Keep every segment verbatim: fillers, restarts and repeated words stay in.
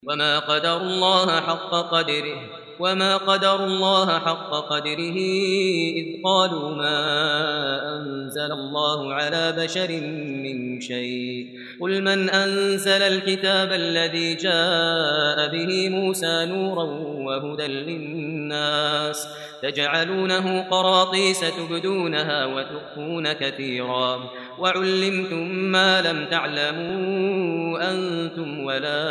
وما قدر الله حق قدره وما قدر الله حق قدره إذ قالوا ما أنزل الله على بشر من شيء قل من أنزل الكتاب الذي جاء به موسى نورا وهدى للناس تجعلونه قراطيس تبدونها وتخفون كثيرا وعلمتم ما لم تعلموا أنتم ولا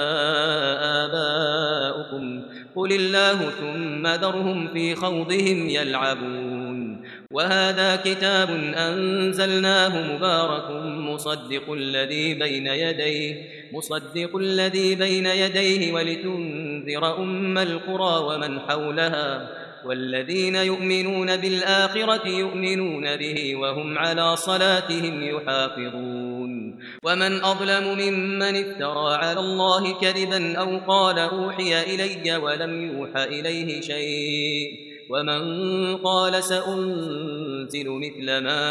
آباؤكم قل الله ثم ذرهم في خوضهم يلعبون وهذا كتاب أنزلناه مبارك مصدق الذي بين يديه مصدق الذي بين يديه ولتنذر أم القرى ومن حولها والذين يؤمنون بالآخرة يؤمنون به وهم على صلاتهم يحافظون ومن أظلم ممن افترى على الله كذبا أو قال أوحي إلي ولم يوحى إليه شيء ومن قال سأنزل مثل ما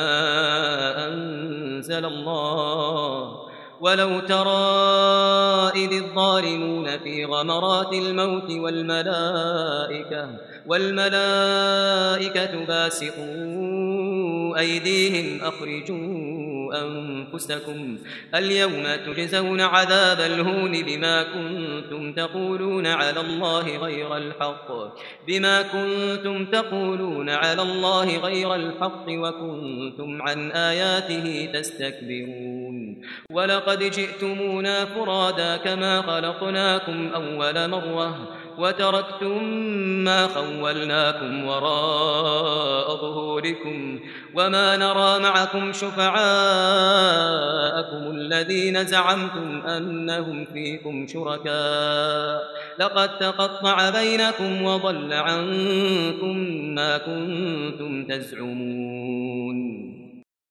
أنزل الله ولو ترى إذ الظالمون في غمرات الموت والملائكة والملائكة باسطوا أيديهم أخرجوا أنفسكم اليوم تجزون عذاب الهون بما كنتم تقولون على الله غير الحق بما كنتم تقولون على الله غير الحق وكنتم عن آياته تستكبرون ولقد جئتمونا فرادا كما خلقناكم أول مرة وتركتم ما خولناكم وراء ظهوركم وما نرى معكم شفعاءكم الذين زعمتم أنهم فيكم شركاء لقد تقطع بينكم وضل عنكم ما كنتم تزعمون